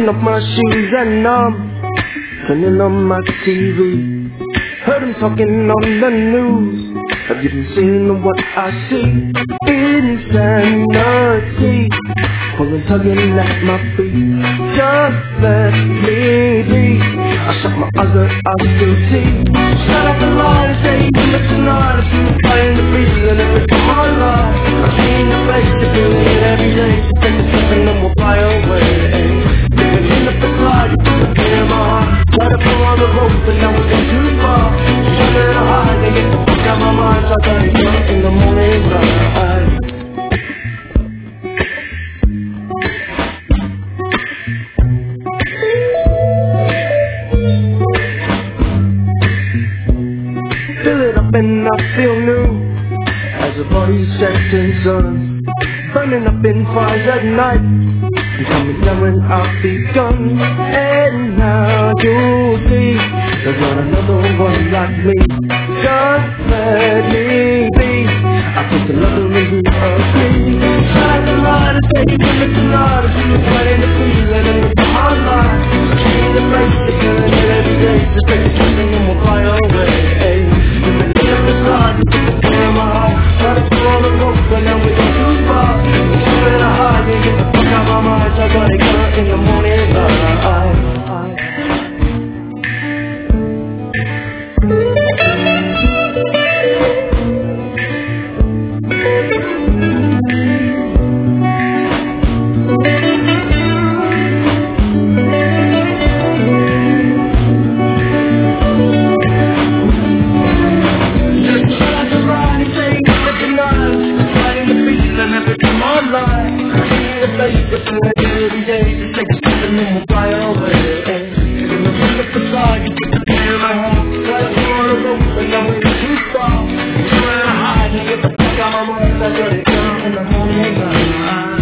off my shoes and turning on my TV. Heard him talking on the news. Have you been seeing what I see? Insanity, pulling, tugging at my feet. Just let me be. I shut my eyes but I still see. Shut up the light and say you look tonight. I see you fighting the feeling every time I lie. I see in your face you're feeling it every day. Take a step and then we'll fly away. Living up the cloud, you put the fear in my heart. Try to pull on the rope but now we're getting too far. You're trying to hide and get the fuck out my mind. So I gotta get in the morning light. Fill it up and I feel new as the body sets in sun, burning up in fires at night and coming down when I've begun. And now you'll see there's not another one like me. Just let me be. I think another reason of me. Shine the light and say you look tonight. I see you fighting the feeling and it's my life. See the place you're feeling it every day. Just take a chance and then we'll fly away. Living in the cloud, you put the fear in my heart. Try to pull on the rope but now we're too far. You're trying to hide and get the fuck out my mind. So I gotta get in the morning light. Every day, just take a step and then we'll fly away. And the wind up the side, you put the fear in my heart. Try to pull on the rope, but now we're too far. You're trying to hide and get the fuck out of my mind. I got it down in the morning light.